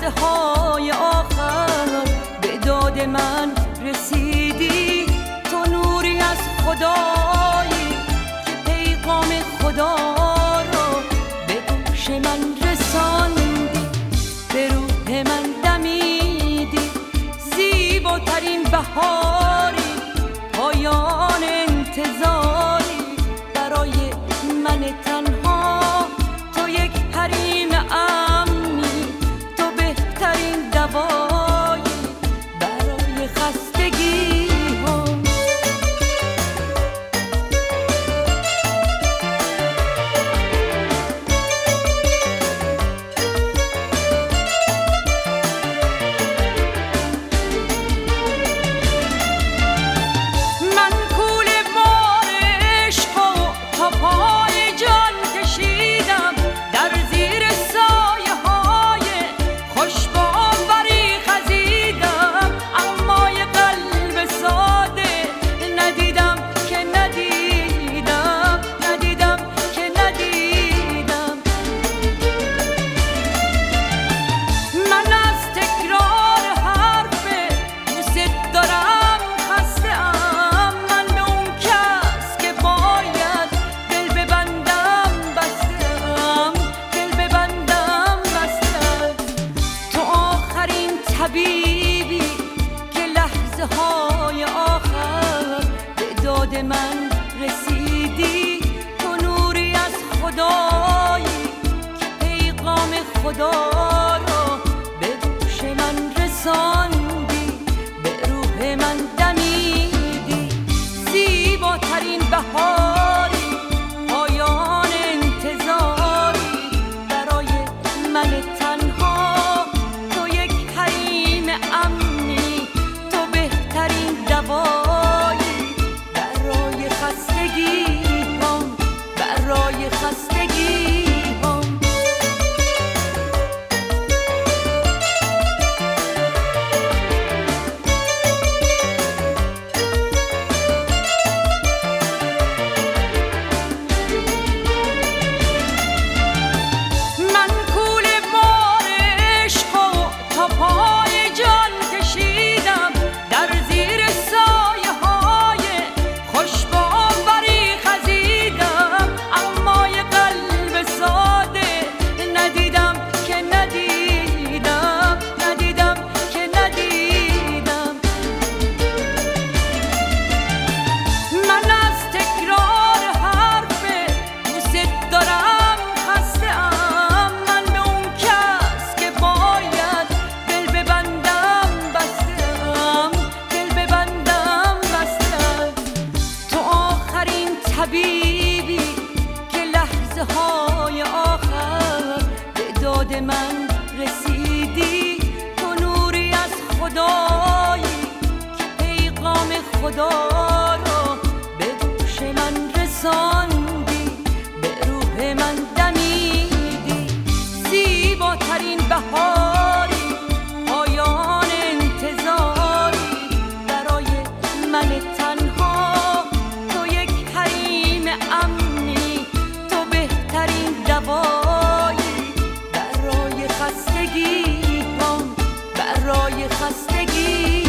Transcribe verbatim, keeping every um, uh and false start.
لحظه های آخر به داد من رسیدی. تو نوری از خدایی که پیغام خدا رو به گوش من رساندی، به روح من دمیدی. زیباترین بهاری، پایان انتظاری برای من تنها. تو یک حریم امنی، تو بهترین دوایی برای خستگی ها. من کوله بار عشق و تا پای جان کشیدم، در زیر سایه های خوش باوری خزیدم. اما یه قلب ساده ندیدم که ندیدم، ندیدم که ندیدم. من از تکرار حرف دوست دارم خسته ام. من به اون کس که باید دل ببندم بستم، دل ببندم بستم. تو آخرین طبیبی که لحظه های آخر به داد من رسیدی. تو نوری از خدایی که پیغام خدا رو به گوش من رساندی، به روح من دمیدی. زیباترین بهاری، پایان انتظاری برای من تنها. تو یک حریم امنی، تو بهترین دوایی برای خستگی هم، برای خستگی هم. من کوله بار عشق و تا پای جان کشیدم، در زیر سایه های خوش باوری خزیدم. اما یه قلب ساده ندیدم که ندیدم، ندیدم که ندیدم. من از تکرار حرف دوست دارم خسته ام. من به اون کس که باید دل ببندم بستم، دل ببندم بستم. تو آخرین طبیبی که لحظه های آخر به داد من رسیدی. تو نوری از خدایی که پیغام خدا رو به گوش من رساندی، به روح من دمیدی. زیباترین بهاری، پایان انتظاری برای من تنها. تو یک حریم امنی، تو بهترین دوایی برای خستگی هم، برای خستگی